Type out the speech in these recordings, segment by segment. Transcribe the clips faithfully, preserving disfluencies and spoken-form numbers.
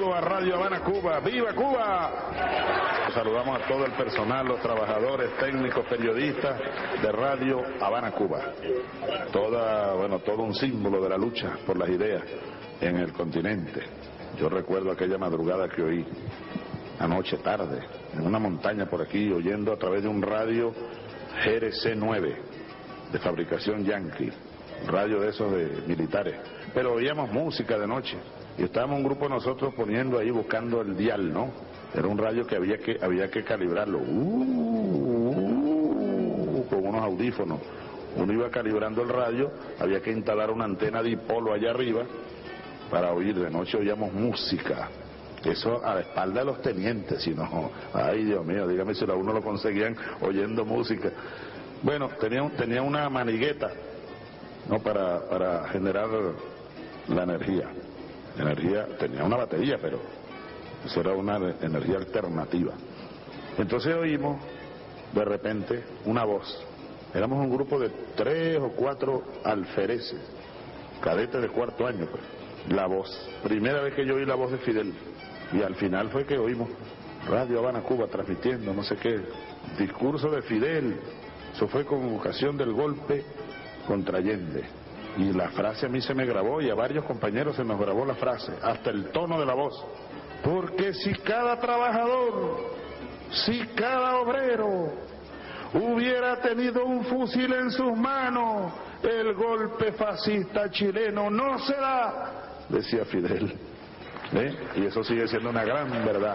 bienvenido a Radio Habana, Cuba. ¡Viva Cuba! Saludamos a todo el personal, los trabajadores, técnicos, periodistas de Radio Habana, Cuba. Toda, bueno, todo un símbolo de la lucha por las ideas en el continente. Yo recuerdo aquella madrugada que oí, anoche tarde, en una montaña por aquí, oyendo a través de un radio G R C nueve, de fabricación Yankee, radio de esos de militares, pero oíamos música de noche, y estábamos un grupo de nosotros poniendo ahí, buscando el dial, ¿no? Era un radio que había que, había que calibrarlo, uh, uh, con unos audífonos. Uno iba calibrando el radio, había que instalar una antena dipolo allá arriba, para oír. De noche oíamos música, eso a la espalda de los tenientes, si no, ay Dios mío, dígame si a uno lo conseguían oyendo música. Bueno, tenía, tenía una manigueta, ¿no? Para, para generar la energía. Energía, tenía una batería, pero eso era una energía alternativa. Entonces oímos, de repente, una voz. Éramos un grupo de tres o cuatro alfereces, cadetes de cuarto año, pues. La voz, primera vez que yo oí la voz de Fidel, y al final fue que oímos Radio Habana, Cuba, transmitiendo, no sé qué, discurso de Fidel. Eso fue con ocasión del golpe contra Allende. Y la frase a mí se me grabó, y a varios compañeros se nos grabó la frase, hasta el tono de la voz. Porque si cada trabajador, si cada obrero hubiera tenido un fusil en sus manos, el golpe fascista chileno no se da, decía Fidel. ¿Eh? Y eso sigue siendo una gran verdad.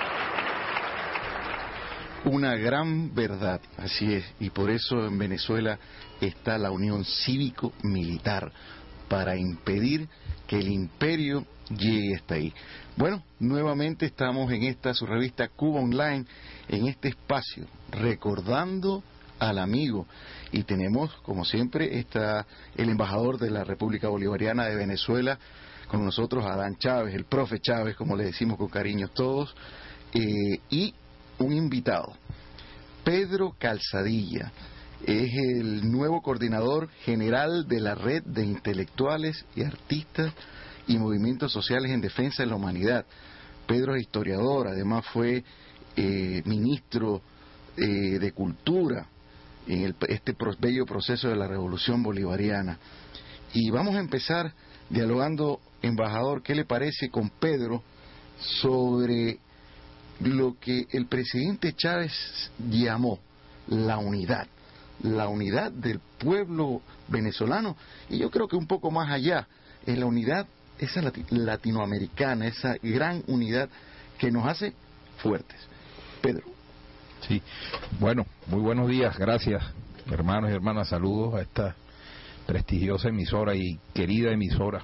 Una gran verdad, así es, y por eso en Venezuela está la Unión Cívico-Militar, para impedir que el imperio llegue hasta ahí. Bueno, nuevamente estamos en esta su revista Cuba Online, en este espacio, recordando al amigo, y tenemos, como siempre, está el embajador de la República Bolivariana de Venezuela con nosotros, Adán Chávez, el profe Chávez, como le decimos con cariño todos, eh, y un invitado, Pedro Calzadilla, es el nuevo coordinador general de la red de intelectuales y artistas y movimientos sociales en defensa de la humanidad. Pedro es historiador, además fue eh, ministro eh, de Cultura en el, este pro, bello proceso de la Revolución Bolivariana. Y vamos a empezar dialogando, embajador, ¿qué le parece con Pedro sobre lo que el presidente Chávez llamó la unidad, la unidad del pueblo venezolano? Y yo creo que un poco más allá, es la unidad esa latinoamericana, esa gran unidad que nos hace fuertes. Pedro. Sí, bueno, muy buenos días, gracias hermanos y hermanas, saludos a esta prestigiosa emisora y querida emisora.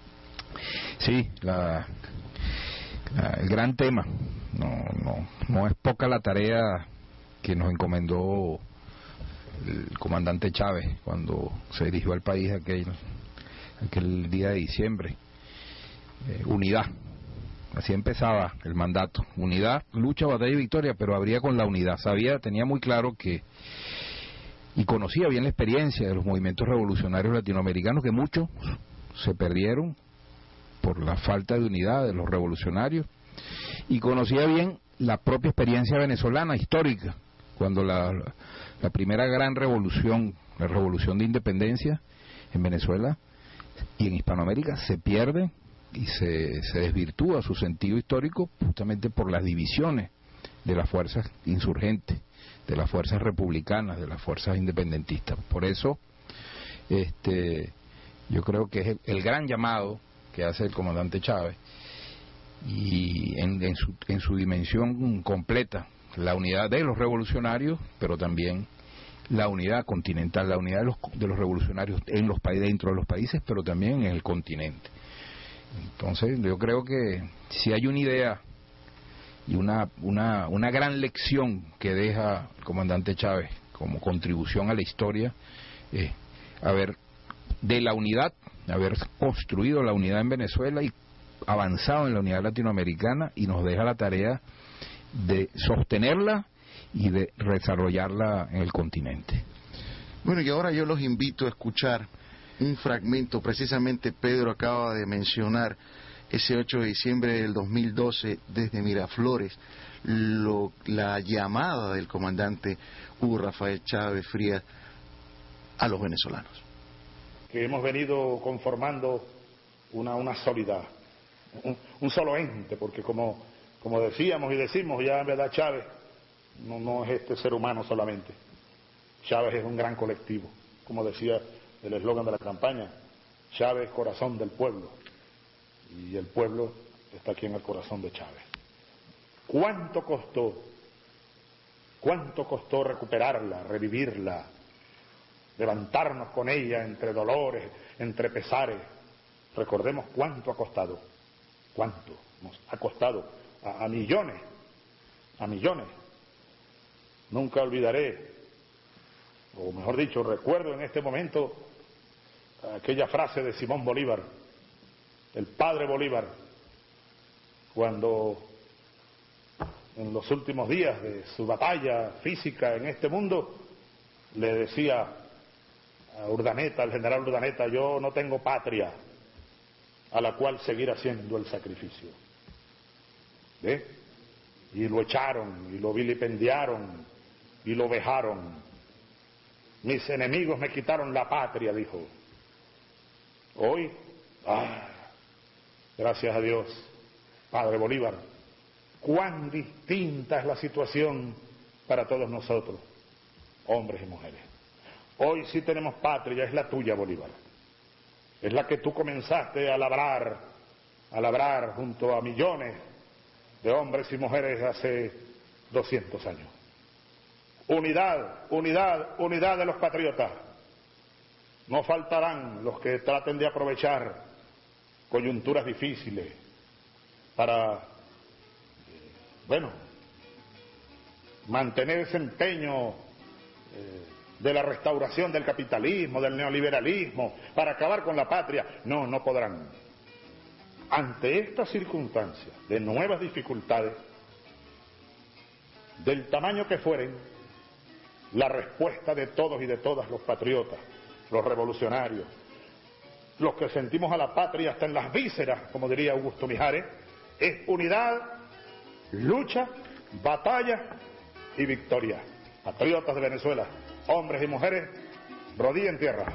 Sí, la, la, el gran tema, no, no, no es poca la tarea que nos encomendó el comandante Chávez cuando se dirigió al país aquel, aquel día de diciembre. Eh, unidad, así empezaba el mandato, unidad, lucha, batalla y victoria, pero habría con la unidad. Sabía, tenía muy claro que, y conocía bien la experiencia de los movimientos revolucionarios latinoamericanos, que muchos se perdieron por la falta de unidad de los revolucionarios, y conocía bien la propia experiencia venezolana histórica, cuando la, la primera gran revolución, la revolución de independencia en Venezuela y en Hispanoamérica, se pierde y se, se desvirtúa su sentido histórico justamente por las divisiones de las fuerzas insurgentes, de las fuerzas republicanas, de las fuerzas independentistas. Por eso este yo creo que es el, el gran llamado que hace el comandante Chávez, y en, en, su, en su dimensión completa, la unidad de los revolucionarios, pero también la unidad continental, la unidad de los, de los revolucionarios en los países, dentro de los países, pero también en el continente. Entonces yo creo que si hay una idea y una, una, una gran lección que deja el comandante Chávez como contribución a la historia, eh, haber de la unidad, haber construido la unidad en Venezuela y avanzado en la unidad latinoamericana, y nos deja la tarea de sostenerla y de desarrollarla en el continente. Bueno, y ahora yo los invito a escuchar un fragmento. Precisamente Pedro acaba de mencionar ese ocho de diciembre del dos mil doce desde Miraflores, lo, la llamada del comandante Hugo Rafael Chávez Frías a los venezolanos. Que hemos venido conformando una, una sólida, un, un solo ente, porque como, como decíamos y decimos, ya en verdad Chávez no, no es este ser humano solamente. Chávez es un gran colectivo, como decía el eslogan de la campaña, Chávez, corazón del pueblo, y el pueblo está aquí en el corazón de Chávez. ¿Cuánto costó, cuánto costó recuperarla, revivirla, levantarnos con ella entre dolores, entre pesares? Recordemos cuánto ha costado, cuánto nos ha costado a, a millones, a millones. Nunca olvidaré, o mejor dicho, recuerdo en este momento aquella frase de Simón Bolívar, el padre Bolívar, cuando en los últimos días de su batalla física en este mundo le decía a Urdaneta, al general Urdaneta: yo no tengo patria a la cual seguir haciendo el sacrificio. ¿Ve? Y lo echaron, y lo vilipendiaron, y lo vejaron. Mis enemigos me quitaron la patria, dijo. Hoy, ah, gracias a Dios, padre Bolívar, cuán distinta es la situación para todos nosotros, hombres y mujeres. Hoy sí tenemos patria, es la tuya, Bolívar. Es la que tú comenzaste a labrar, a labrar junto a millones de hombres y mujeres hace doscientos años. Unidad, unidad, unidad de los patriotas. No faltarán los que traten de aprovechar coyunturas difíciles para, bueno, mantener ese empeño eh, de la restauración del capitalismo, del neoliberalismo, para acabar con la patria. No, no podrán. Ante estas circunstancias de nuevas dificultades, del tamaño que fueren, la respuesta de todos y de todas los patriotas, los revolucionarios, los que sentimos a la patria hasta en las vísceras, como diría Augusto Mijares, es unidad, lucha, batalla y victoria. Patriotas de Venezuela, hombres y mujeres, rodilla en tierra.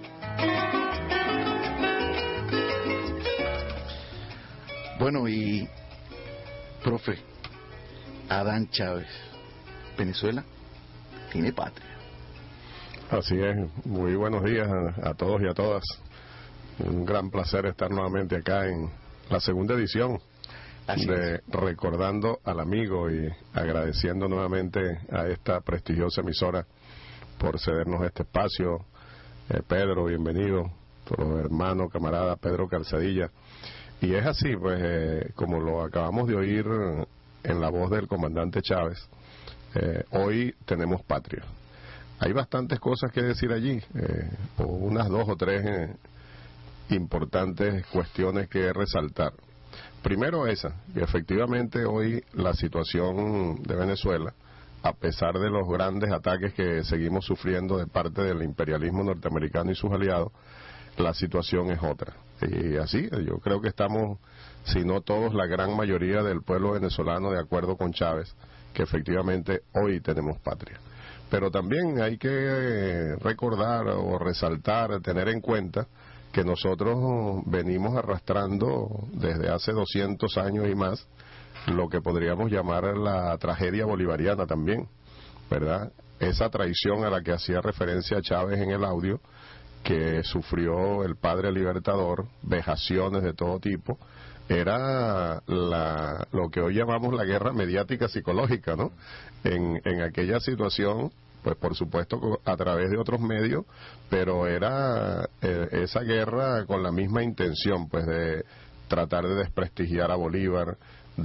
Bueno, y profe, Adán Chávez, Venezuela tiene patria. Así es, muy buenos días a, a todos y a todas. Un gran placer estar nuevamente acá en la segunda edición Así de es. Recordando al Amigo, y agradeciendo nuevamente a esta prestigiosa emisora por cedernos este espacio. eh, Pedro, bienvenido, tu hermano, camarada Pedro Calzadilla. Y es así, pues, eh, como lo acabamos de oír en la voz del comandante Chávez, eh, hoy tenemos patria. Hay bastantes cosas que decir allí, eh, o unas dos o tres eh, importantes cuestiones que resaltar. Primero esa, que efectivamente hoy la situación de Venezuela, a pesar de los grandes ataques que seguimos sufriendo de parte del imperialismo norteamericano y sus aliados, la situación es otra. Y así, yo creo que estamos, si no todos, la gran mayoría del pueblo venezolano de acuerdo con Chávez, que efectivamente hoy tenemos patria. Pero también hay que recordar o resaltar, tener en cuenta que nosotros venimos arrastrando desde hace doscientos años y más lo que podríamos llamar la tragedia bolivariana también, ¿verdad? Esa traición a la que hacía referencia Chávez en el audio, que sufrió el padre libertador, vejaciones de todo tipo, era la, lo que hoy llamamos la guerra mediática psicológica, ¿no? En, en aquella situación, pues por supuesto a través de otros medios, pero era eh, esa guerra con la misma intención, pues de tratar de desprestigiar a Bolívar,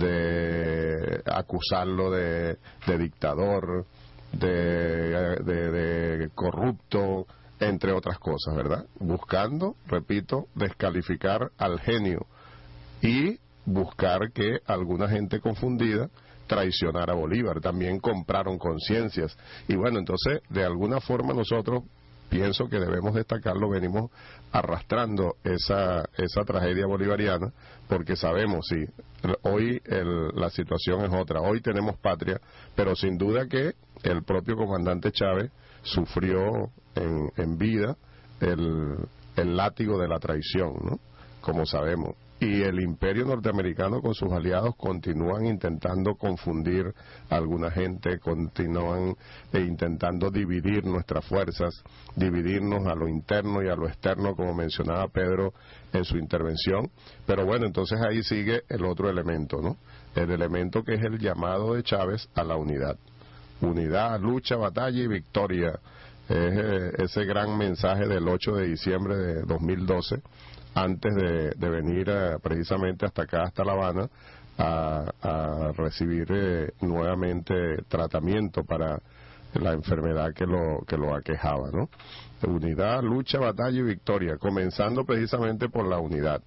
de acusarlo de, de dictador, de, de, de corrupto, entre otras cosas, ¿verdad? Buscando, repito, descalificar al genio y buscar que alguna gente confundida traicionara a Bolívar. También compraron conciencias. Y bueno, entonces, de alguna forma nosotros pienso que debemos destacarlo, venimos arrastrando esa, esa tragedia bolivariana, porque sabemos, sí, hoy el, la situación es otra, hoy tenemos patria, pero sin duda que el propio comandante Chávez sufrió en, en vida el, el látigo de la traición, ¿no? Como sabemos. Y el imperio norteamericano con sus aliados continúan intentando confundir a alguna gente, continúan eh, intentando dividir nuestras fuerzas, dividirnos a lo interno y a lo externo, como mencionaba Pedro en su intervención. Pero bueno, entonces ahí sigue el otro elemento, ¿no? El elemento que es el llamado de Chávez a la unidad. Unidad, lucha, batalla y victoria. Es eh, ese gran mensaje del ocho de diciembre de dos mil doce, antes de, de venir eh, precisamente hasta acá, hasta La Habana, a, a recibir eh, nuevamente tratamiento para la enfermedad que lo, que lo aquejaba, ¿no? Unidad, lucha, batalla y victoria, comenzando precisamente por la unidad.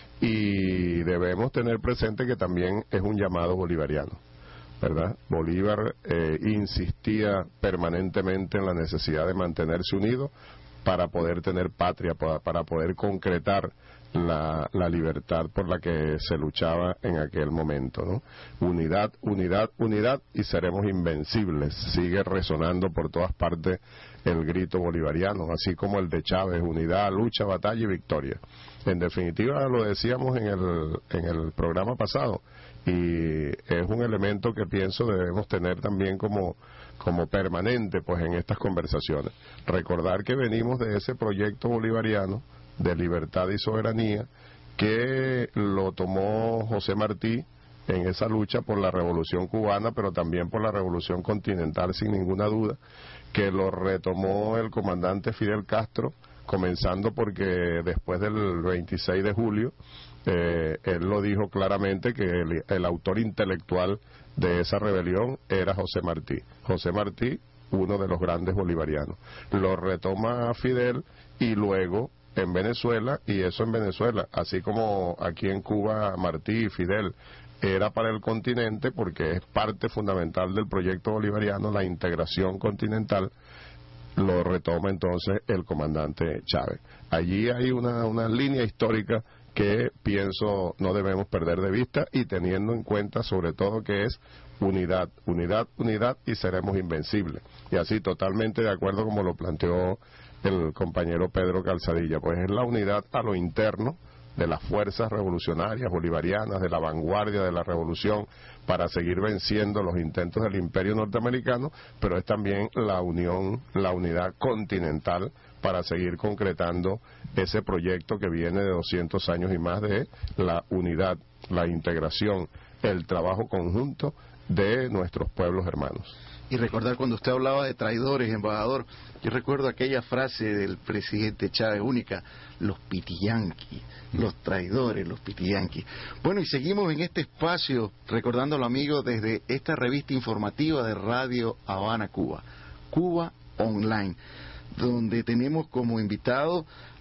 Y debemos tener presente que también es un llamado bolivariano, ¿verdad? Bolívar eh, insistía permanentemente en la necesidad de mantenerse unido para poder tener patria, para, para poder concretar la, la libertad por la que se luchaba en aquel momento, ¿no? Unidad, unidad, unidad y seremos invencibles. Sigue resonando por todas partes el grito bolivariano, así como el de Chávez: unidad, lucha, batalla y victoria. En definitiva, lo decíamos en el, en el programa pasado, y es un elemento que pienso debemos tener también como, como permanente pues en estas conversaciones. Recordar que venimos de ese proyecto bolivariano de libertad y soberanía que lo tomó José Martí en esa lucha por la revolución cubana, pero también por la revolución continental, sin ninguna duda, que lo retomó el comandante Fidel Castro, comenzando porque después del veintiséis de julio eh, él lo dijo claramente que el, el autor intelectual de esa rebelión era José Martí. José Martí, uno de los grandes bolivarianos. Lo retoma Fidel y luego en Venezuela, y eso en Venezuela, así como aquí en Cuba Martí y Fidel era para el continente, porque es parte fundamental del proyecto bolivariano, la integración continental, lo retoma entonces el comandante Chávez. Allí hay una, una línea histórica que pienso no debemos perder de vista, y teniendo en cuenta sobre todo que es unidad, unidad, unidad y seremos invencibles. Y así totalmente de acuerdo como lo planteó el compañero Pedro Calzadilla, pues es la unidad a lo interno de las fuerzas revolucionarias bolivarianas, de la vanguardia de la revolución, para seguir venciendo los intentos del imperio norteamericano, pero es también la unión, la unidad continental para seguir concretando ese proyecto que viene de doscientos años y más, de la unidad, la integración, el trabajo conjunto de nuestros pueblos hermanos. Y recordar, cuando usted hablaba de traidores, embajador, yo recuerdo aquella frase del presidente Chávez única: los pitiyanquis, los traidores, los pitiyanquis. Bueno, y seguimos en este espacio, recordándolo, amigos, desde esta revista informativa de Radio Habana Cuba, Cuba Online, donde tenemos como invitado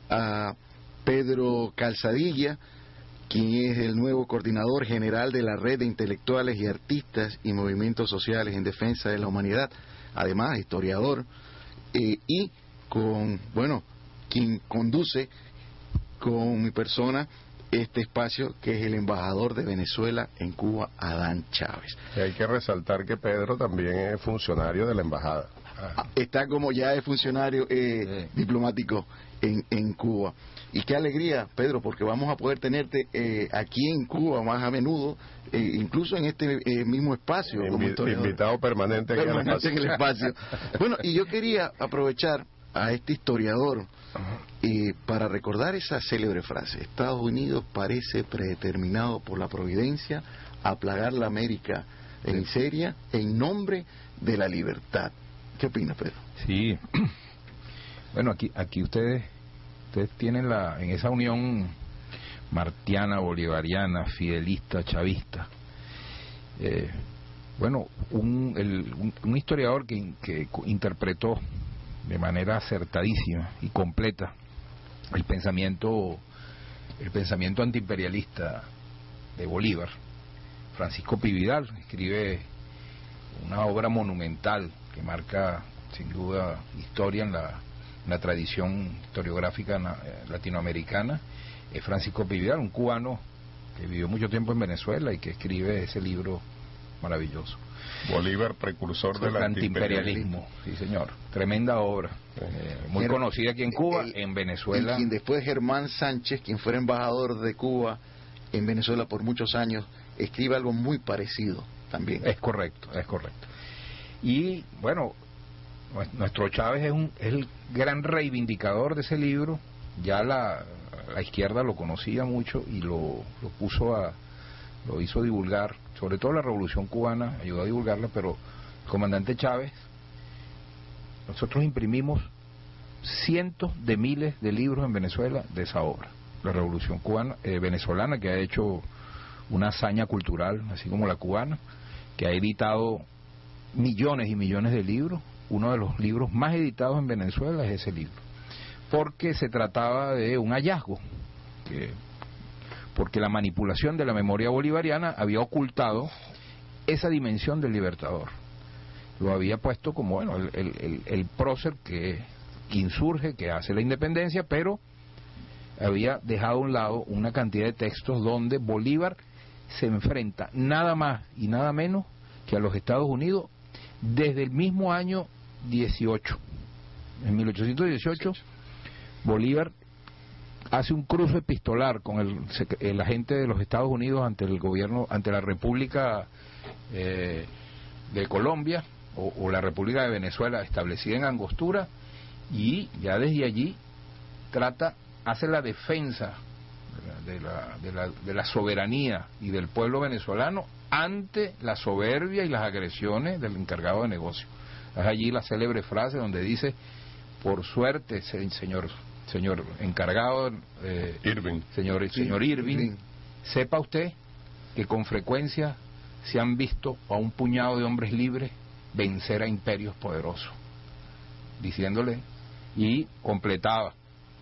a Pedro Calzadilla, quien es el nuevo coordinador general de la Red de Intelectuales y Artistas y Movimientos Sociales en Defensa de la Humanidad, además historiador, eh, y con, bueno, quien conduce con mi persona este espacio, que es el embajador de Venezuela en Cuba, Adán Chávez. Y hay que resaltar que Pedro también es funcionario de la embajada. Ah. Está como ya es funcionario eh, sí. diplomático en, en Cuba. Y qué alegría, Pedro, porque vamos a poder tenerte eh, aquí en Cuba más a menudo, eh, incluso en este eh, mismo espacio. Invi como invitado permanente, permanente en el espacio. En el espacio. Bueno, y yo quería aprovechar a este historiador eh, para recordar esa célebre frase: Estados Unidos parece predeterminado por la providencia a plagar la América en miseria en nombre de la libertad. ¿Qué opina, Pedro? Sí. Bueno, aquí aquí ustedes ustedes tienen la en esa unión martiana, bolivariana, fidelista, chavista. Eh, bueno, un, el, un, un historiador que, que interpretó de manera acertadísima y completa el pensamiento el pensamiento antiimperialista de Bolívar, Francisco Pi Vidal, escribe una obra monumental que marca sin duda historia en la una tradición historiográfica latinoamericana, es Francisco Pi Vidal, un cubano que vivió mucho tiempo en Venezuela y que escribe ese libro maravilloso. Bolívar, precursor del antiimperialismo. Sí, señor. Tremenda obra. Eh, muy Pero, conocida aquí en Cuba, el, en Venezuela. Y quien después Germán Sánchez, quien fuera embajador de Cuba en Venezuela por muchos años, escribe algo muy parecido también. Es correcto, es correcto. Y bueno, nuestro Chávez es, un, es el gran reivindicador de ese libro. Ya la, la izquierda lo conocía mucho y lo, lo puso a, lo hizo divulgar, sobre todo la Revolución Cubana ayudó a divulgarla, pero el comandante Chávez, nosotros imprimimos cientos de miles de libros en Venezuela de esa obra, la Revolución Cubana, eh, venezolana, que ha hecho una hazaña cultural, así como la cubana, que ha editado millones y millones de libros. Uno de los libros más editados en Venezuela es ese libro, porque se trataba de un hallazgo, que, porque la manipulación de la memoria bolivariana había ocultado esa dimensión del libertador. Lo había puesto como, bueno, el, el, el, el prócer que, que insurge, que hace la independencia, pero había dejado a un lado una cantidad de textos donde Bolívar se enfrenta nada más y nada menos que a los Estados Unidos desde el mismo año dieciocho. En mil ochocientos dieciocho, Bolívar hace un cruce epistolar con el, el agente de los Estados Unidos ante el gobierno, ante la República eh, de Colombia o, o la República de Venezuela establecida en Angostura, y ya desde allí trata, hace la defensa de la, de la, de la soberanía y del pueblo venezolano ante la soberbia y las agresiones del encargado de negocio. Es allí la célebre frase donde dice: por suerte, señor señor encargado, eh, Irving. señor, señor Irving, Irving, sepa usted que con frecuencia se han visto a un puñado de hombres libres vencer a imperios poderosos, diciéndole, y completaba: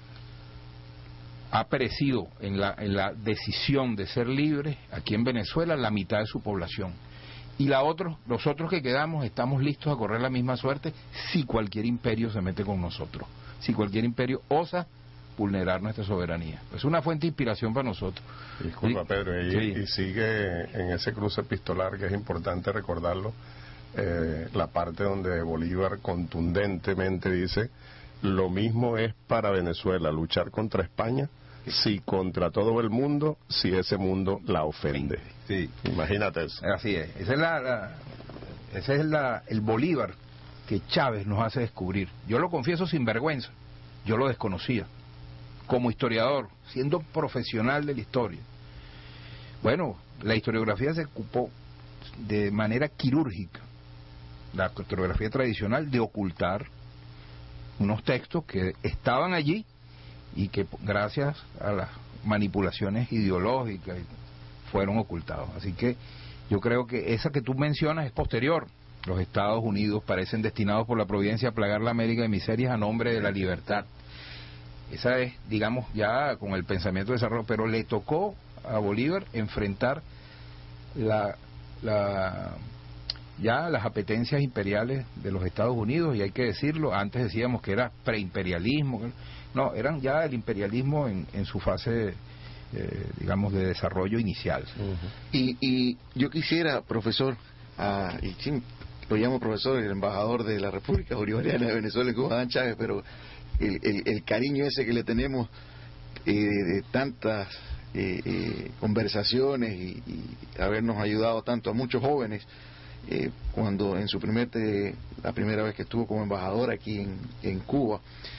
ha perecido en la, en la decisión de ser libre aquí en Venezuela la mitad de su población, y la otros, los otros que quedamos estamos listos a correr la misma suerte si cualquier imperio se mete con nosotros, si cualquier imperio osa vulnerar nuestra soberanía. Es una fuente de inspiración para nosotros. Disculpa, y, Pedro, y, sí. y sigue en ese cruce epistolar, que es importante recordarlo, eh, la parte donde Bolívar contundentemente dice: lo mismo es para Venezuela luchar contra España si contra todo el mundo, si ese mundo la ofende. Sí. Imagínate eso. Así es. Esa es la, la ese es la, el Bolívar que Chávez nos hace descubrir. Yo lo confieso sin vergüenza, yo lo desconocía como historiador, siendo profesional de la historia. Bueno, la historiografía se ocupó de manera quirúrgica, la historiografía tradicional, de ocultar unos textos que estaban allí y que gracias a las manipulaciones ideológicas fueron ocultados. Así que yo creo que esa que tú mencionas es posterior. Los Estados Unidos parecen destinados por la providencia a plagar la América de miserias a nombre de la libertad. Esa es, digamos, ya con el pensamiento de desarrollo, pero le tocó a Bolívar enfrentar la, la ya las apetencias imperiales de los Estados Unidos, y hay que decirlo, antes decíamos que era preimperialismo, no, eran ya el imperialismo en, en su fase, eh, digamos, de desarrollo inicial. Uh-huh. y, y yo quisiera, profesor, uh, y sí, lo llamo profesor, el embajador de la República Bolivariana de Venezuela en Cuba, Dan Chávez, pero el, el, el cariño ese que le tenemos eh, de tantas eh, eh, conversaciones y, y habernos ayudado tanto a muchos jóvenes, eh, cuando en su primer te, la primera vez que estuvo como embajador aquí en, en Cuba.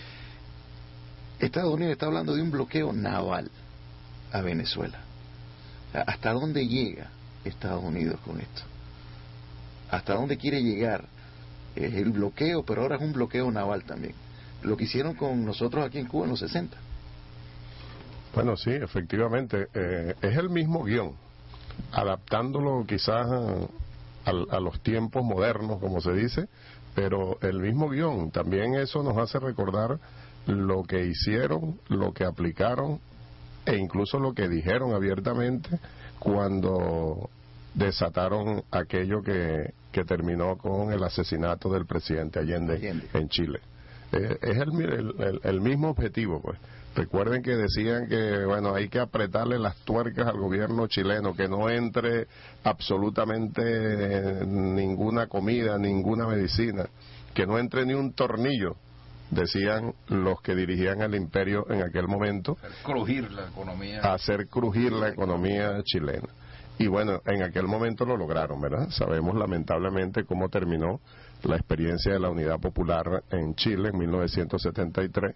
Estados Unidos está hablando de un bloqueo naval a Venezuela. ¿Hasta dónde llega Estados Unidos con esto? ¿Hasta dónde quiere llegar? Es el bloqueo, pero ahora es un bloqueo naval también. Lo que hicieron con nosotros aquí en Cuba en los sesenta. Bueno, sí, efectivamente, eh, es el mismo guión, adaptándolo quizás a, a, a los tiempos modernos, como se dice, pero el mismo guión. También eso nos hace recordar lo que hicieron, lo que aplicaron e incluso lo que dijeron abiertamente cuando desataron aquello que, que terminó con el asesinato del presidente Allende, Allende. en Chile. Eh, es el, el, el, el mismo objetivo, pues. Recuerden que decían que, bueno, hay que apretarle las tuercas al gobierno chileno, que no entre absolutamente ninguna comida, ninguna medicina, que no entre ni un tornillo, decían los que dirigían el imperio en aquel momento. Hacer crujir la economía. Hacer crujir la economía chilena. Y bueno, en aquel momento lo lograron, ¿verdad? Sabemos lamentablemente cómo terminó la experiencia de la Unidad Popular en Chile en mil novecientos setenta y tres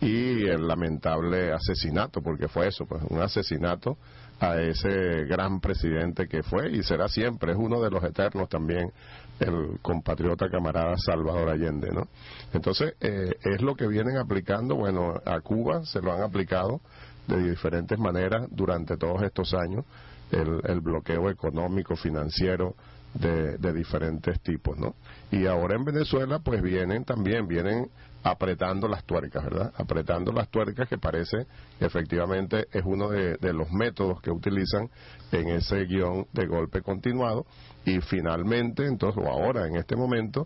y el lamentable asesinato, porque fue eso, pues un asesinato a ese gran presidente que fue y será siempre, es uno de los eternos también, el compatriota camarada Salvador Allende, ¿no? Entonces, eh, es lo que vienen aplicando, bueno, a Cuba se lo han aplicado de diferentes maneras durante todos estos años, el, el bloqueo económico, financiero, de, de diferentes tipos, ¿no? Y ahora en Venezuela, pues vienen también, vienen apretando las tuercas, ¿verdad? Apretando las tuercas, que parece que efectivamente es uno de, de los métodos que utilizan en ese guión de golpe continuado, y finalmente, entonces, o ahora, en este momento,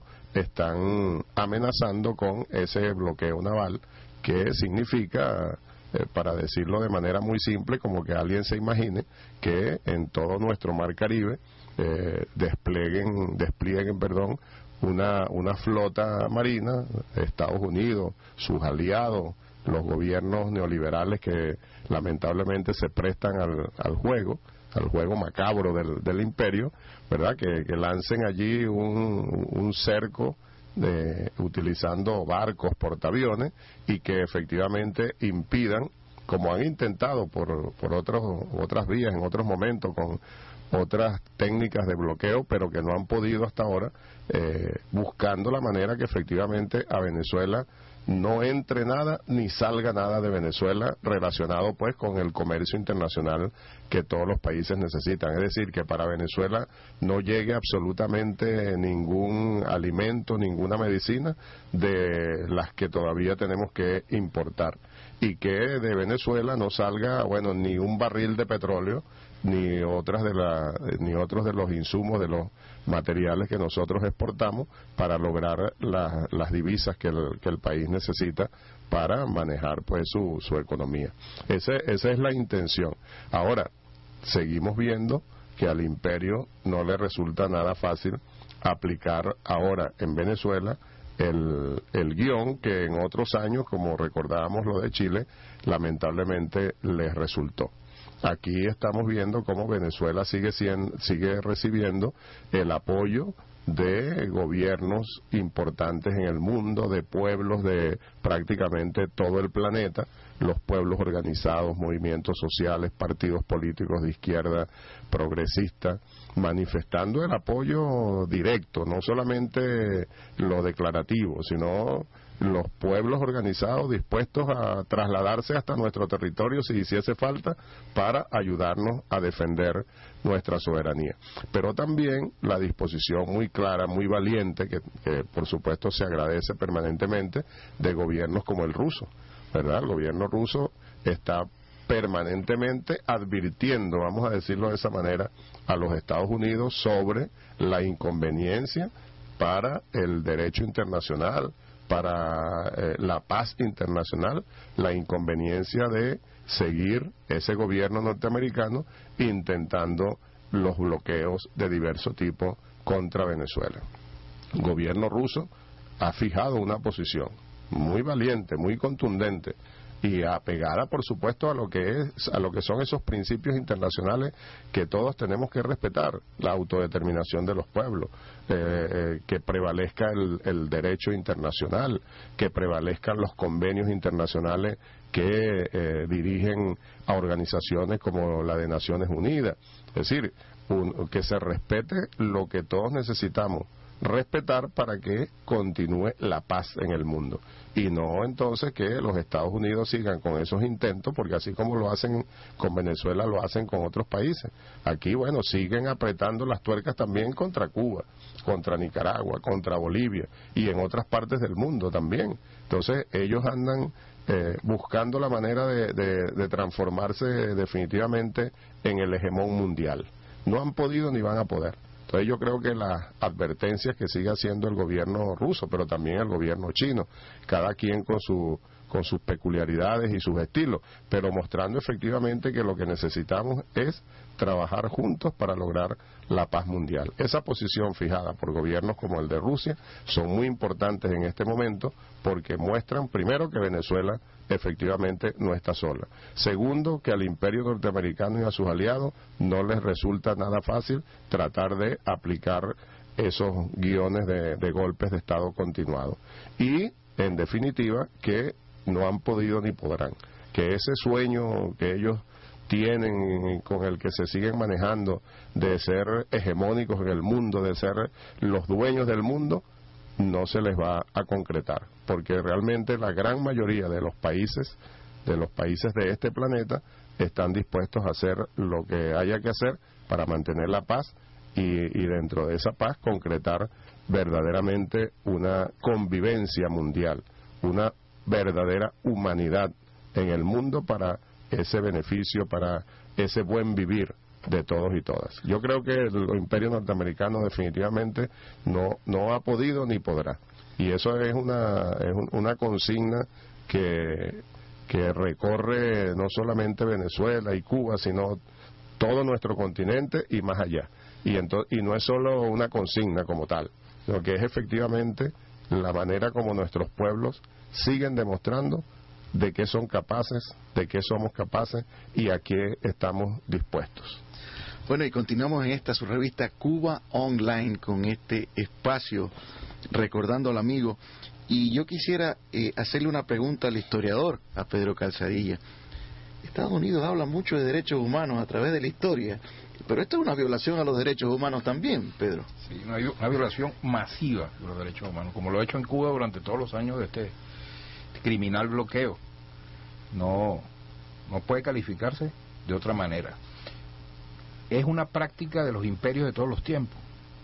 están amenazando con ese bloqueo naval, que significa, eh, para decirlo de manera muy simple, como que alguien se imagine que en todo nuestro mar Caribe eh, desplieguen, desplieguen, perdón, una, una flota marina, Estados Unidos, sus aliados, los gobiernos neoliberales que lamentablemente se prestan al, al juego, al juego macabro del, del imperio, ¿verdad? Que, que lancen allí un, un cerco de, utilizando barcos, portaaviones, y que efectivamente impidan, como han intentado por, por otros, otras vías en otros momentos, con otras técnicas de bloqueo, pero que no han podido hasta ahora, eh, buscando la manera que efectivamente a Venezuela no entre nada ni salga nada de Venezuela relacionado pues con el comercio internacional que todos los países necesitan. Es decir, que para Venezuela no llegue absolutamente ningún alimento, ninguna medicina de las que todavía tenemos que importar, y que de Venezuela no salga, bueno, ni un barril de petróleo, ni otras de la, ni otros de los insumos, de los materiales que nosotros exportamos para lograr la, las divisas que el, que el país necesita para manejar pues su, su economía. Ese, esa es la intención. Ahora, seguimos viendo que al imperio no le resulta nada fácil aplicar ahora en Venezuela el, el guión que en otros años, como recordábamos lo de Chile, lamentablemente les resultó. Aquí estamos viendo cómo Venezuela sigue, siendo, sigue recibiendo el apoyo de gobiernos importantes en el mundo, de pueblos de prácticamente todo el planeta, los pueblos organizados, movimientos sociales, partidos políticos de izquierda, progresistas, manifestando el apoyo directo, no solamente lo declarativo, sino los pueblos organizados dispuestos a trasladarse hasta nuestro territorio si hiciese falta para ayudarnos a defender nuestra soberanía. Pero también la disposición muy clara, muy valiente, que, que por supuesto se agradece permanentemente, de gobiernos como el ruso, ¿verdad? El gobierno ruso está permanentemente advirtiendo, vamos a decirlo de esa manera, a los Estados Unidos sobre la inconveniencia para el derecho internacional, para eh, la paz internacional, la inconveniencia de seguir ese gobierno norteamericano intentando los bloqueos de diverso tipo contra Venezuela. El gobierno ruso ha fijado una posición muy valiente, muy contundente, y apegada, por supuesto, a lo que es, a lo que son esos principios internacionales que todos tenemos que respetar: la autodeterminación de los pueblos, eh, eh, que prevalezca el, el derecho internacional, que prevalezcan los convenios internacionales que eh, dirigen a organizaciones como la de Naciones Unidas. Es decir, un, que se respete lo que todos necesitamos respetar para que continúe la paz en el mundo, y no entonces que los Estados Unidos sigan con esos intentos, porque así como lo hacen con Venezuela, lo hacen con otros países. Aquí, bueno, siguen apretando las tuercas también contra Cuba, contra Nicaragua, contra Bolivia y en otras partes del mundo también. Entonces ellos andan eh, buscando la manera de, de, de transformarse definitivamente en el hegemón mundial. No han podido ni van a poder. Entonces yo creo que las advertencias que sigue haciendo el gobierno ruso, pero también el gobierno chino, cada quien con su con sus peculiaridades y sus estilos, pero mostrando efectivamente que lo que necesitamos es trabajar juntos para lograr la paz mundial. Esa posición fijada por gobiernos como el de Rusia son muy importantes en este momento porque muestran, primero, que Venezuela efectivamente no está sola. Segundo, que al imperio norteamericano y a sus aliados no les resulta nada fácil tratar de aplicar esos guiones de, de golpes de Estado continuado. Y, en definitiva, que no han podido ni podrán. Que ese sueño que ellos tienen, con el que se siguen manejando, de ser hegemónicos en el mundo, de ser los dueños del mundo, no se les va a concretar, porque realmente la gran mayoría de los países, de los países de este planeta, están dispuestos a hacer lo que haya que hacer para mantener la paz y, y dentro de esa paz concretar verdaderamente una convivencia mundial, una verdadera humanidad en el mundo para ese beneficio, para ese buen vivir de todos y todas. Yo creo que el imperio norteamericano definitivamente no no ha podido ni podrá, y eso es una es una consigna que que recorre no solamente Venezuela y Cuba, sino todo nuestro continente y más allá. Y ento, y no es solo una consigna como tal, sino que es efectivamente la manera como nuestros pueblos siguen demostrando de qué son capaces, de qué somos capaces y a qué estamos dispuestos. Bueno, y continuamos en esta su revista Cuba Online con este espacio recordando al amigo. Y yo quisiera eh, hacerle una pregunta al historiador, a Pedro Calzadilla. Estados Unidos habla mucho de derechos humanos a través de la historia, pero esto es una violación a los derechos humanos también, Pedro. Sí, una, una violación masiva de los derechos humanos, como lo ha hecho en Cuba durante todos los años de este criminal bloqueo. No, no puede calificarse de otra manera. Es una práctica de los imperios de todos los tiempos.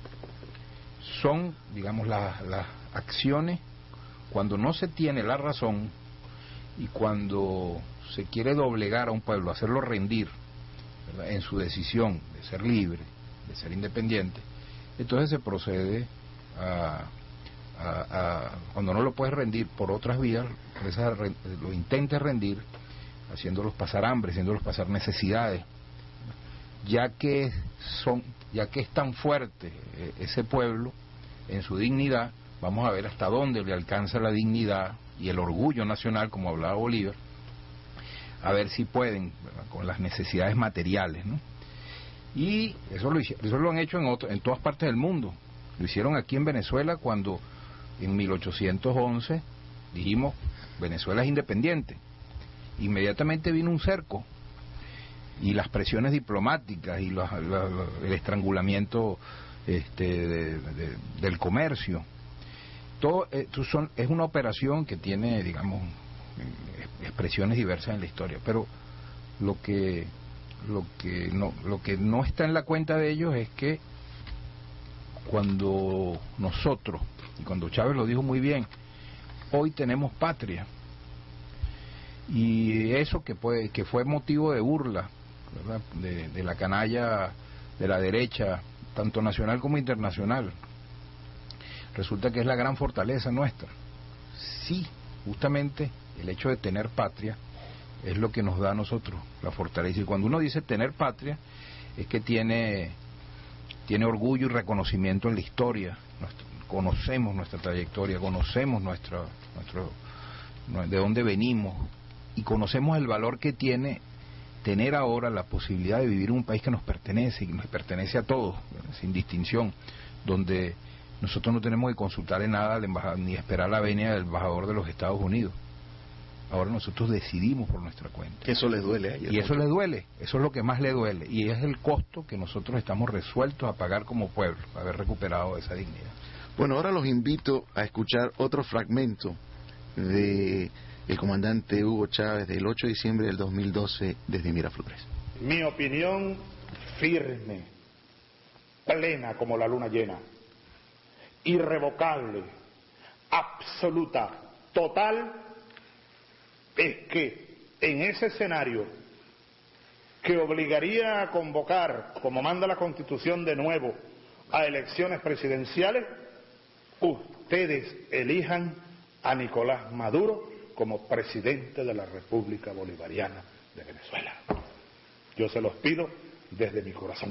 Son, digamos, las, las acciones cuando no se tiene la razón y cuando se quiere doblegar a un pueblo, hacerlo rendir, ¿verdad?, en su decisión de ser libre, de ser independiente, entonces se procede a, a, a cuando no lo puedes rendir por otras vías, lo intentes rendir haciéndolos pasar hambre, haciéndolos pasar necesidades, ya que son, ya que es tan fuerte ese pueblo en su dignidad. Vamos a ver hasta dónde le alcanza la dignidad y el orgullo nacional, como hablaba Bolívar, a ver si pueden, ¿verdad?, con las necesidades materiales, ¿no? Y eso lo, eso lo han hecho en, otro, en todas partes del mundo. Lo hicieron aquí en Venezuela cuando en mil ochocientos once dijimos Venezuela es independiente. Inmediatamente vino un cerco y las presiones diplomáticas y los, los, el estrangulamiento este, de, de, del comercio. Todo esto son, es una operación que tiene, digamos, expresiones diversas en la historia, pero lo que lo que no lo que no está en la cuenta de ellos es que cuando nosotros, y cuando Chávez lo dijo muy bien, hoy tenemos patria, y eso que fue que fue motivo de burla, ¿verdad?, de, de la canalla de la derecha, tanto nacional como internacional, resulta que es la gran fortaleza nuestra. Sí, justamente el hecho de tener patria es lo que nos da a nosotros la fortaleza. Y cuando uno dice tener patria, es que tiene, tiene orgullo y reconocimiento en la historia. Nuestro, conocemos nuestra trayectoria, conocemos nuestro, nuestro, de dónde venimos, y conocemos el valor que tiene tener ahora la posibilidad de vivir en un país que nos pertenece, y que nos pertenece a todos, sin distinción, donde nosotros no tenemos que consultar en nada al embajador, ni esperar la venia del embajador de los Estados Unidos. Ahora nosotros decidimos por nuestra cuenta. Eso les duele a ellos. Y eso les duele, eso es lo que más les duele. Y es el costo que nosotros estamos resueltos a pagar como pueblo, haber recuperado esa dignidad. Bueno, ahora los invito a escuchar otro fragmento de el comandante Hugo Chávez del ocho de diciembre del dos mil doce desde Miraflores. Mi opinión firme, plena como la luna llena, irrevocable, absoluta, total, es que en ese escenario que obligaría a convocar, como manda la Constitución de nuevo, a elecciones presidenciales, ustedes elijan a Nicolás Maduro como presidente de la República Bolivariana de Venezuela. Yo se los pido desde mi corazón.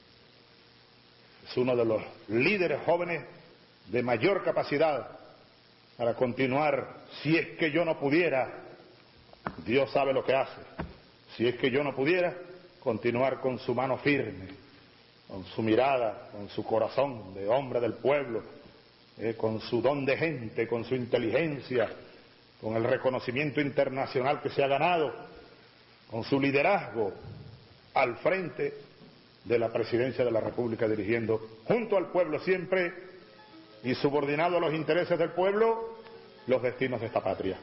Es uno de los líderes jóvenes de mayor capacidad para continuar. Si es que yo no pudiera, Dios sabe lo que hace, si es que yo no pudiera, continuar con su mano firme, con su mirada, con su corazón de hombre del pueblo, eh, con su don de gente, con su inteligencia, con el reconocimiento internacional que se ha ganado, con su liderazgo al frente de la presidencia de la República, dirigiendo junto al pueblo siempre y subordinado a los intereses del pueblo los destinos de esta patria.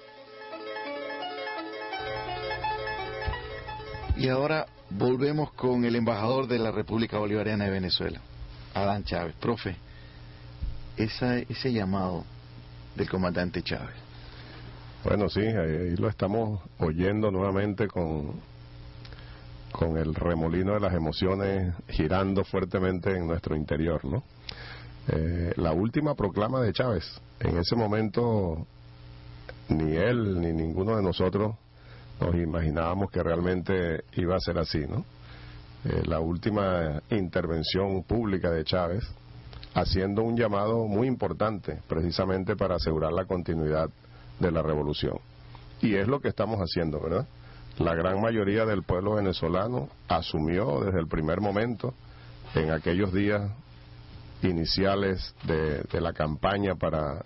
Y ahora volvemos con el embajador de la República Bolivariana de Venezuela, Adán Chávez. Profe, esa, ese llamado del comandante Chávez. Bueno, sí, ahí lo estamos oyendo nuevamente con, con el remolino de las emociones girando fuertemente en nuestro interior, ¿no? Eh, la última proclama de Chávez, en ese momento ni él ni ninguno de nosotros nos imaginábamos que realmente iba a ser así, ¿no? Eh, la última intervención pública de Chávez, haciendo un llamado muy importante, precisamente para asegurar la continuidad de la revolución. Y es lo que estamos haciendo, ¿verdad? La gran mayoría del pueblo venezolano asumió desde el primer momento, en aquellos días iniciales de, de la campaña para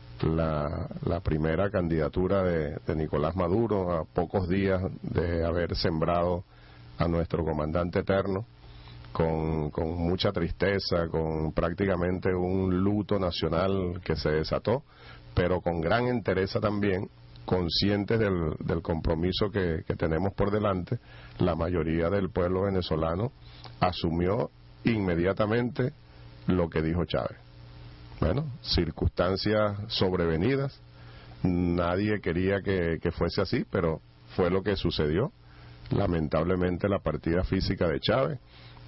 La, la primera candidatura de, de Nicolás Maduro, a pocos días de haber sembrado a nuestro comandante eterno, con, con mucha tristeza, con prácticamente un luto nacional que se desató, pero con gran entereza también, conscientes del, del compromiso que, que tenemos por delante. La mayoría del pueblo venezolano asumió inmediatamente lo que dijo Chávez. Bueno, circunstancias sobrevenidas, nadie quería que, que fuese así, pero fue lo que sucedió. Lamentablemente la partida física de Chávez,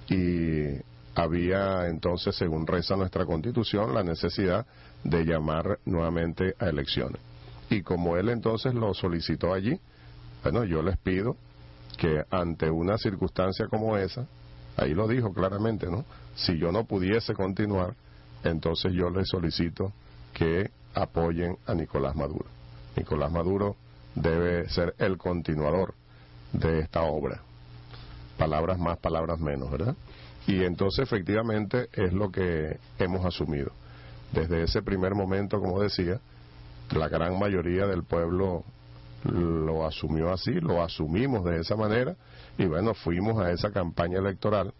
y había entonces, según reza nuestra Constitución, la necesidad de llamar nuevamente a elecciones. Y como él entonces lo solicitó allí, bueno, yo les pido que ante una circunstancia como esa, ahí lo dijo claramente, ¿no? Si yo no pudiese continuar, entonces yo les solicito que apoyen a Nicolás Maduro. Nicolás Maduro debe ser el continuador de esta obra. Palabras más, palabras menos, ¿verdad? Y entonces efectivamente es lo que hemos asumido. Desde ese primer momento, como decía, la gran mayoría del pueblo lo asumió así, lo asumimos de esa manera, y bueno, fuimos a esa campaña electoral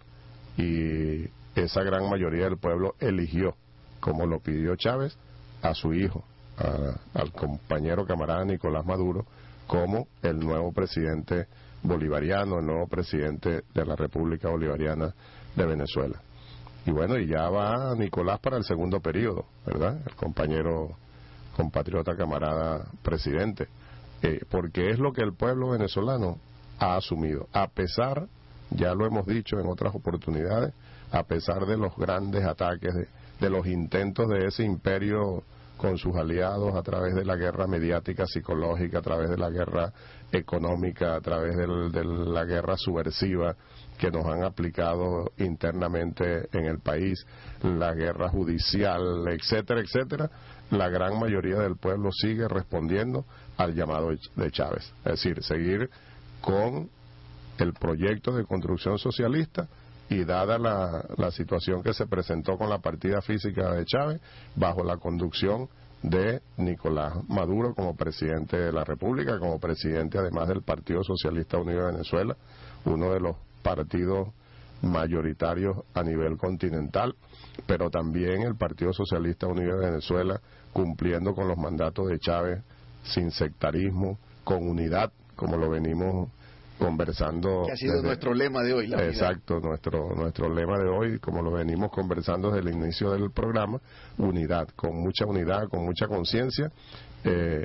y esa gran mayoría del pueblo eligió, como lo pidió Chávez, a su hijo, a, al compañero camarada Nicolás Maduro, como el nuevo presidente bolivariano, el nuevo presidente de la República Bolivariana de Venezuela. Y bueno, y ya va Nicolás para el segundo periodo, ¿verdad? El compañero, compatriota, camarada presidente, eh, porque es lo que el pueblo venezolano ha asumido, a pesar, ya lo hemos dicho en otras oportunidades, a pesar de los grandes ataques, de, de los intentos de ese imperio con sus aliados a través de la guerra mediática, psicológica, a través de la guerra económica, a través del, de la guerra subversiva que nos han aplicado internamente en el país, la guerra judicial, etcétera, etcétera. La gran mayoría del pueblo sigue respondiendo al llamado de Chávez, es decir, seguir con el proyecto de construcción socialista. Y dada la, la situación que se presentó con la partida física de Chávez, bajo la conducción de Nicolás Maduro como presidente de la República, como presidente además del Partido Socialista Unido de Venezuela, uno de los partidos mayoritarios a nivel continental, pero también el Partido Socialista Unido de Venezuela cumpliendo con los mandatos de Chávez, sin sectarismo, con unidad, como lo venimos conversando, que ha sido desde, nuestro lema de hoy, la exacto, unidad. nuestro nuestro lema de hoy, como lo venimos conversando desde el inicio del programa, unidad, con mucha unidad, con mucha conciencia, eh,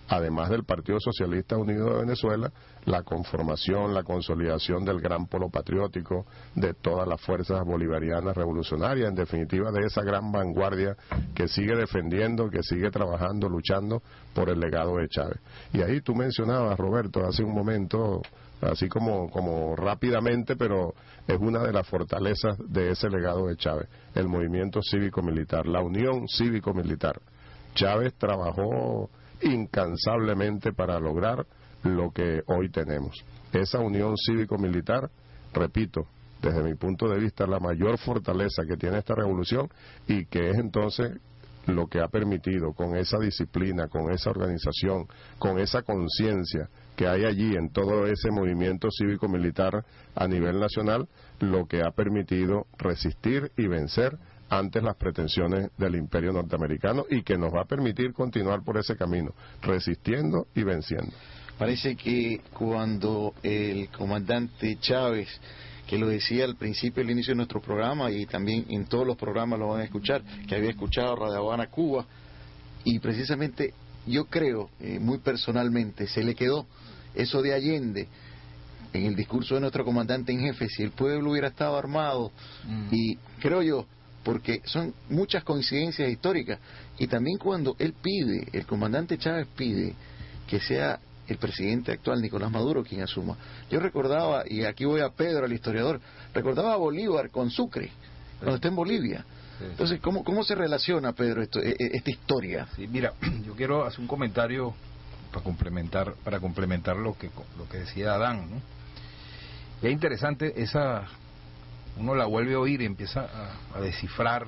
además del Partido Socialista Unido de Venezuela, la conformación, la consolidación del gran polo patriótico, de todas las fuerzas bolivarianas revolucionarias, en definitiva de esa gran vanguardia que sigue defendiendo, que sigue trabajando, luchando por el legado de Chávez. Y ahí tú mencionabas, Roberto, hace un momento, así como, como rápidamente, pero es una de las fortalezas de ese legado de Chávez, el movimiento cívico-militar, la unión cívico-militar. Chávez trabajó incansablemente para lograr lo que hoy tenemos. Esa unión cívico-militar, repito, desde mi punto de vista, la mayor fortaleza que tiene esta revolución y que es entonces lo que ha permitido, con esa disciplina, con esa organización, con esa conciencia que hay allí en todo ese movimiento cívico-militar a nivel nacional, lo que ha permitido resistir y vencer ante las pretensiones del imperio norteamericano y que nos va a permitir continuar por ese camino, resistiendo y venciendo. Parece que cuando el comandante Chávez, que lo decía al principio, al inicio de nuestro programa, y también en todos los programas lo van a escuchar, que había escuchado Radio Habana Cuba, y precisamente yo creo, eh, muy personalmente, se le quedó eso de Allende en el discurso de nuestro comandante en jefe, si el pueblo hubiera estado armado, mm. y creo yo, porque son muchas coincidencias históricas, y también cuando él pide, el comandante Chávez pide que sea el presidente actual, Nicolás Maduro, quien asuma. Yo recordaba, y aquí voy a Pedro, el historiador, recordaba a Bolívar con Sucre, cuando está en Bolivia. Sí. Entonces, ¿cómo, ¿cómo se relaciona, Pedro, esto, esta historia? Sí, mira, yo quiero hacer un comentario para complementar para complementar lo que lo que decía Adán, ¿no? Y es interesante esa... uno la vuelve a oír y empieza a, a descifrar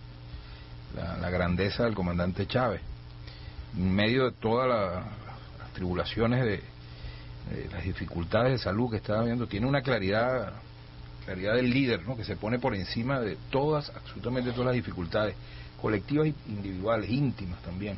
la, la grandeza del comandante Chávez en medio de todas la, las tribulaciones de, de las dificultades de salud que estaba viendo. Tiene una claridad claridad del líder, ¿no?, que se pone por encima de todas, absolutamente todas las dificultades colectivas e individuales, íntimas también.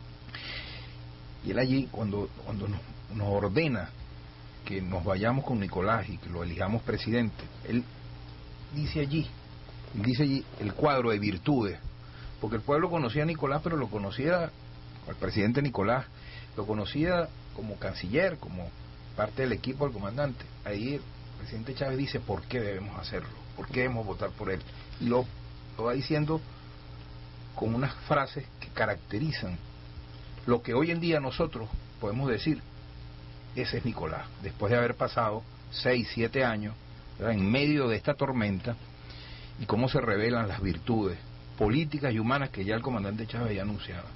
Y él allí, cuando cuando nos, nos ordena que nos vayamos con Nicolás y que lo elijamos presidente, él dice allí, dice allí el cuadro de virtudes, porque el pueblo conocía a Nicolás, pero lo conocía, al presidente Nicolás, lo conocía como canciller, como parte del equipo del comandante. Ahí el presidente Chávez dice por qué debemos hacerlo, por qué debemos votar por él, y lo, lo va diciendo con unas frases que caracterizan lo que hoy en día nosotros podemos decir, ese es Nicolás, después de haber pasado seis, siete años, ¿verdad?, en medio de esta tormenta, y cómo se revelan las virtudes políticas y humanas que ya el comandante Chávez ya anunciaba.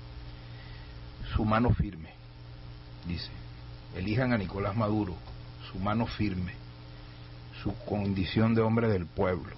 Su mano firme, dice, elijan a Nicolás Maduro, su mano firme, su condición de hombre del pueblo,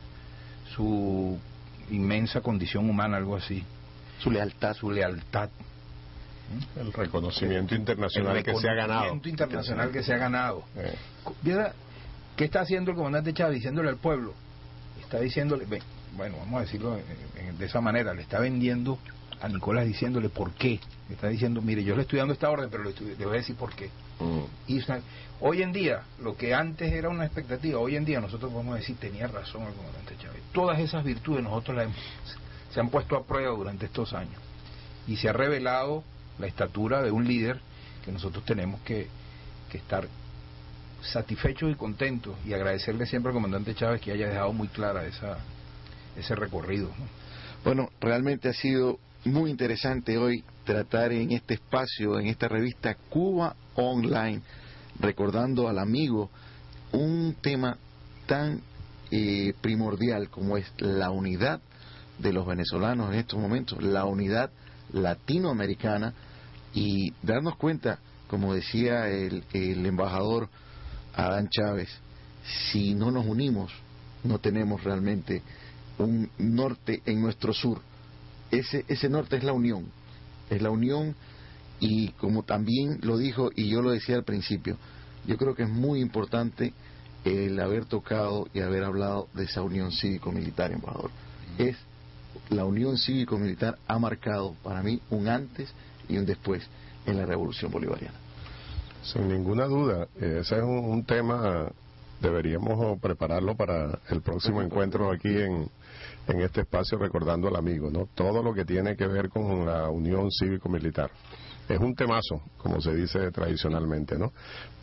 su inmensa condición humana, algo así, su lealtad, su lealtad, el reconocimiento internacional el que se ha ganado, el reconocimiento internacional que se ha ganado. Eh. ¿Qué está haciendo el comandante Chávez? Diciéndole al pueblo, está diciéndole, bueno, vamos a decirlo de esa manera, le está vendiendo a Nicolás diciéndole por qué, le está diciendo, mire, yo le estoy dando esta orden, pero le, estoy, le voy a decir por qué. Mm. Y hoy en día, lo que antes era una expectativa, hoy en día nosotros podemos decir, tenía razón el comandante Chávez. Todas esas virtudes nosotros las hemos, se han puesto a prueba durante estos años, y se ha revelado la estatura de un líder que nosotros tenemos que, que estar satisfechos y contentos, y agradecerle siempre al comandante Chávez que haya dejado muy clara esa, ese recorrido, ¿no? Bueno, realmente ha sido muy interesante hoy tratar en este espacio, en esta revista Cuba Online, recordando al amigo un tema tan eh, primordial como es la unidad de los venezolanos en estos momentos, la unidad latinoamericana, y darnos cuenta, como decía el, el embajador Adán Chávez, si no nos unimos no tenemos realmente un norte en nuestro sur. Ese, ese norte es la unión, es la unión, y como también lo dijo y yo lo decía al principio, yo creo que es muy importante el haber tocado y haber hablado de esa unión cívico-militar, embajador. Es la unión cívico-militar ha marcado para mí un antes y un después en la revolución bolivariana. Sin ninguna duda, ese es un, un tema, deberíamos prepararlo para el próximo encuentro aquí en, en este espacio recordando al amigo, ¿no? Todo lo que tiene que ver con la unión cívico-militar. Es un temazo, como se dice tradicionalmente, ¿no?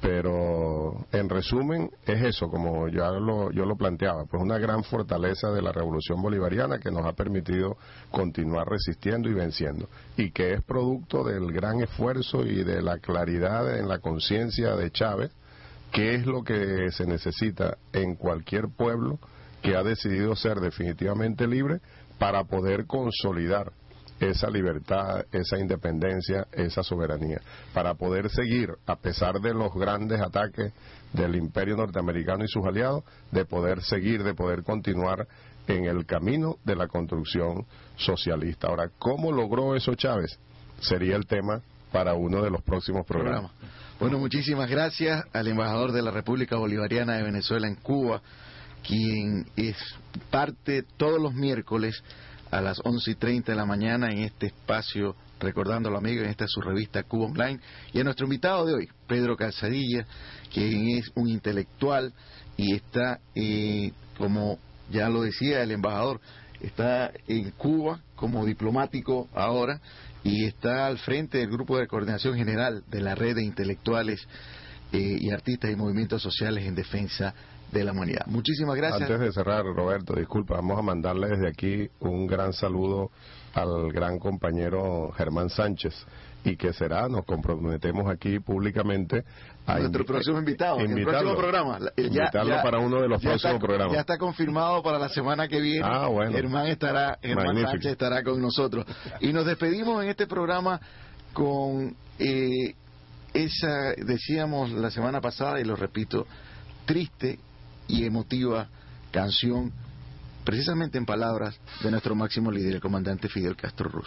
Pero en resumen es eso, como ya lo, yo lo planteaba, pues una gran fortaleza de la revolución bolivariana que nos ha permitido continuar resistiendo y venciendo, y que es producto del gran esfuerzo y de la claridad en la conciencia de Chávez, que es lo que se necesita en cualquier pueblo que ha decidido ser definitivamente libre para poder consolidar esa libertad, esa independencia, esa soberanía, para poder seguir, a pesar de los grandes ataques del imperio norteamericano y sus aliados, de poder seguir, de poder continuar en el camino de la construcción socialista. Ahora, ¿cómo logró eso Chávez? Sería el tema para uno de los próximos programas. Bueno, muchísimas gracias al embajador de la República Bolivariana de Venezuela en Cuba, quien es parte todos los miércoles a las once y treinta de la mañana en este espacio Recordando a los Amigos, en esta su revista Cuba Online, y a nuestro invitado de hoy, Pedro Calzadilla, quien es un intelectual y está, eh, como ya lo decía el embajador, está en Cuba como diplomático ahora y está al frente del Grupo de Coordinación General de la Red de Intelectuales eh, y Artistas y Movimientos Sociales en Defensa de la Humanidad. Muchísimas gracias. Antes de cerrar, Roberto, disculpa, vamos a mandarle desde aquí un gran saludo al gran compañero Germán Sánchez, y que será, nos comprometemos aquí públicamente a nuestro próximo invitado, en el próximo programa. Invitarlo ya, ya, para uno de los próximos está, programas. Ya está confirmado para la semana que viene. Ah, bueno. Germán estará, Germán Sánchez estará con nosotros. Y nos despedimos en este programa con eh, esa, decíamos la semana pasada, y lo repito, triste y emotiva canción, precisamente en palabras de nuestro máximo líder, el comandante Fidel Castro Ruz.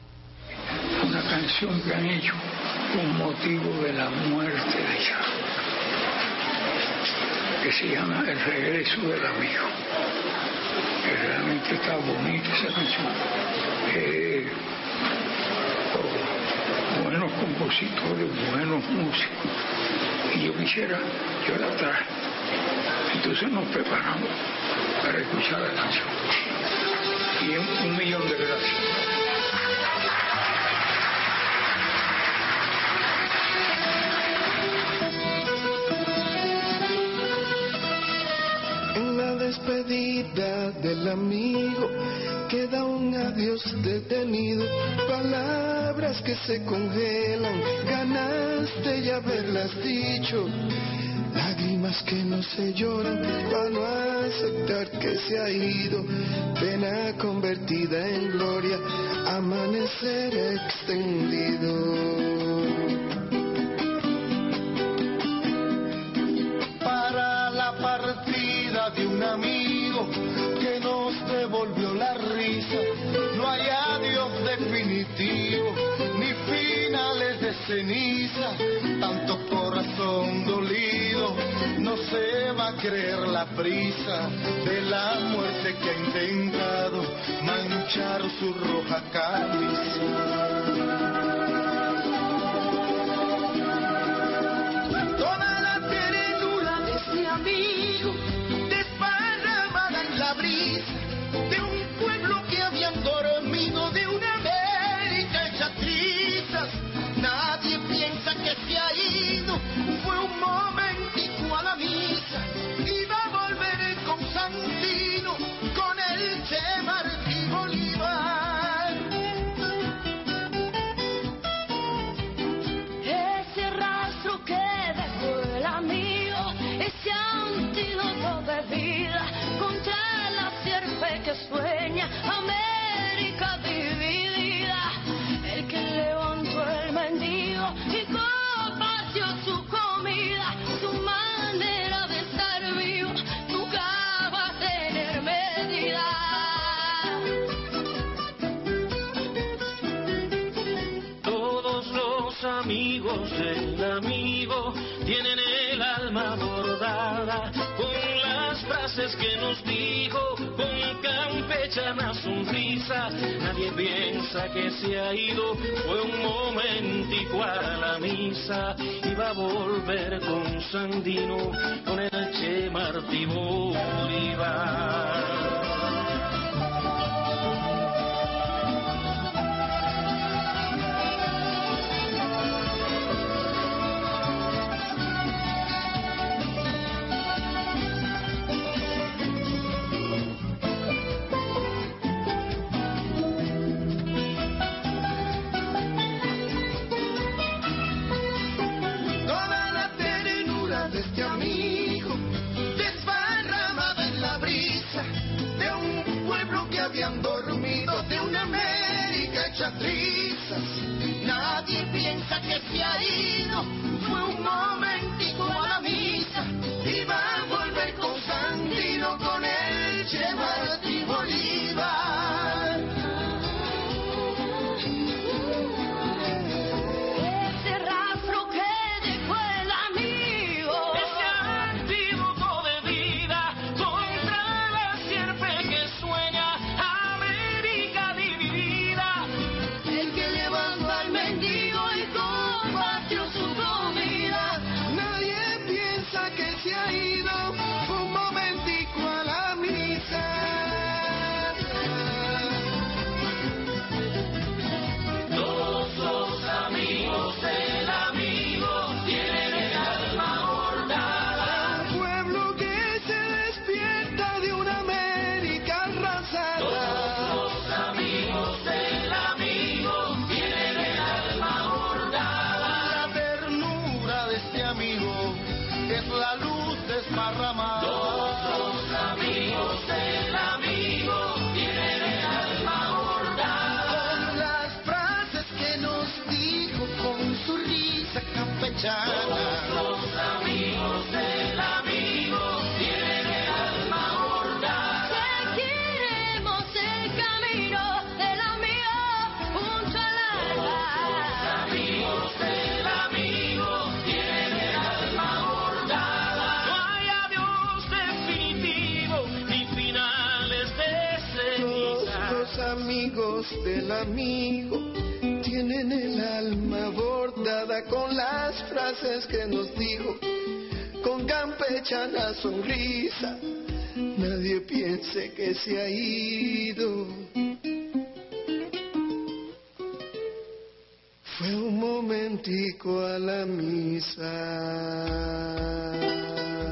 Una canción que han hecho con motivo de la muerte de Chávez, que se llama El regreso del amigo, que realmente está bonita esa canción. Eh, oh, buenos compositores, buenos músicos, y yo quisiera, yo la traje. Entonces nos preparamos para escuchar la canción. Y un, un millón de gracias. En la despedida del amigo queda un adiós detenido, palabras que se congelan, ganas de ya haberlas dicho, lágrimas que no se lloran para no aceptar que se ha ido, pena convertida en gloria, amanecer extendido. Para la partida de un amigo que nos devolvió la risa, no hay adiós definitivo, ni finales de ceniza, tanto corazón dolido, no se va a creer la prisa de la muerte que ha intentado manchar su roja camisa. Toda la ternura de ese amigo desparramada en la brisa de un pueblo que habían dormido, de una América hecha trizas. Nadie piensa que se ha ido, fue un momentico a la misa, iba a volver con Sandino, con el Che Martí Bolívar. Ese rastro que dejó el amigo, ese antídoto de vida contra la sierpe que sueña América dividida, el que levantó el mendigo y compartió su comida, su manera de estar vivo nunca va a tener medida. Todos los amigos del amigo tienen el alma bordada con las frases que nos dijo, con campechana sonrisa. Nadie piensa que se ha ido, fue un momentico a la misa, iba a volver con Sandino, con el Che Martí Bolívar. risas. Nadie piensa que se ha ido, fue un momentico a la misa y va a volver con Sandino, con el Che Martí Bolívar. Ese rastro que dejó el amigo, ese antídoto de vida contra la sierpe que sueña América dividida. El que levantó al mendigo y combatió su comida. Nadie piensa que se ha ido un momentico a la misa. Todos los amigos del amigo tienen el alma bordada. Un pueblo que se despierta de una América arrasada. Todos los amigos del amigo tienen el alma bordada. La ternura de este amigo es la luz desparramada. Todos los amigos del amigo tienen el alma bordada. Con las frases que nos dijo con su risa campechana. Todos los amigos del amigo tienen el alma bordada. seguiremos el camino del amigo junto al alba. Amigos del amigo tienen el alma bordada. No hay adiós definitivo ni finales de Todos ceniza. los amigos del amigo tienen el alma bordada con las frases que nos dijo con campechana sonrisa. Nadie piense que se ha ido. Fue un momentico a la misa.